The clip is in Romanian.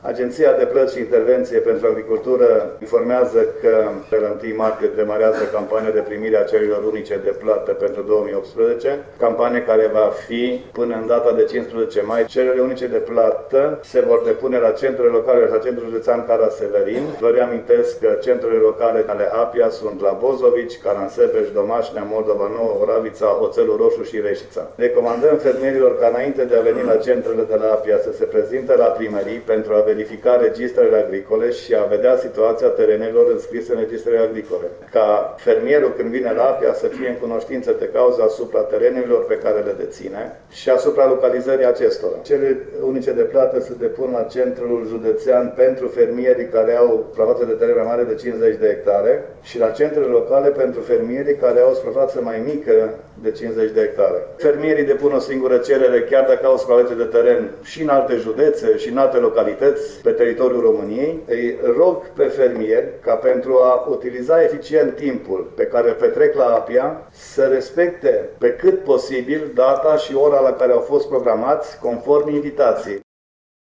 Agenția de Plăți și Intervenție pentru Agricultură informează că pe la 1 martie demarează campania de primire a cererilor unice de plată pentru 2018, campanie care va fi până în data de 15 mai. Cererile unice de plată se vor depune la centrele locale și la Centrul Județean Cara-Severin. Vă reamintesc că centrele locale ale APIA sunt la Bozovici, Caransebeș, Domașnea, Moldova Nouă, Oravița, Oțelul Roșu și Reșița. Recomandăm fermierilor ca înainte de a veni la centrele de la APIA să se prezinte la primării pentru a verifica registrele agricole și a vedea situația terenelor înscrise în registrele agricole. Ca fermierul când vine la APIA să fie în cunoștință de cauză asupra terenelor pe care le deține și asupra localizării acestora. Cele unice de plată se depun la Centrul Județean pentru fermierii care au suprafață de teren mai mare de 50 de hectare și la centrele locale pentru fermierii care au suprafață mai mică de 50 de hectare. Fermierii depun o singură cerere chiar dacă au suprafață de teren și în alte județe și în alte localități pe teritoriul României. Îi rog pe fermieri ca pentru a utiliza eficient timpul pe care îl petrec la APIA să respecte pe cât posibil data și ora la care au fost programați conform invitației.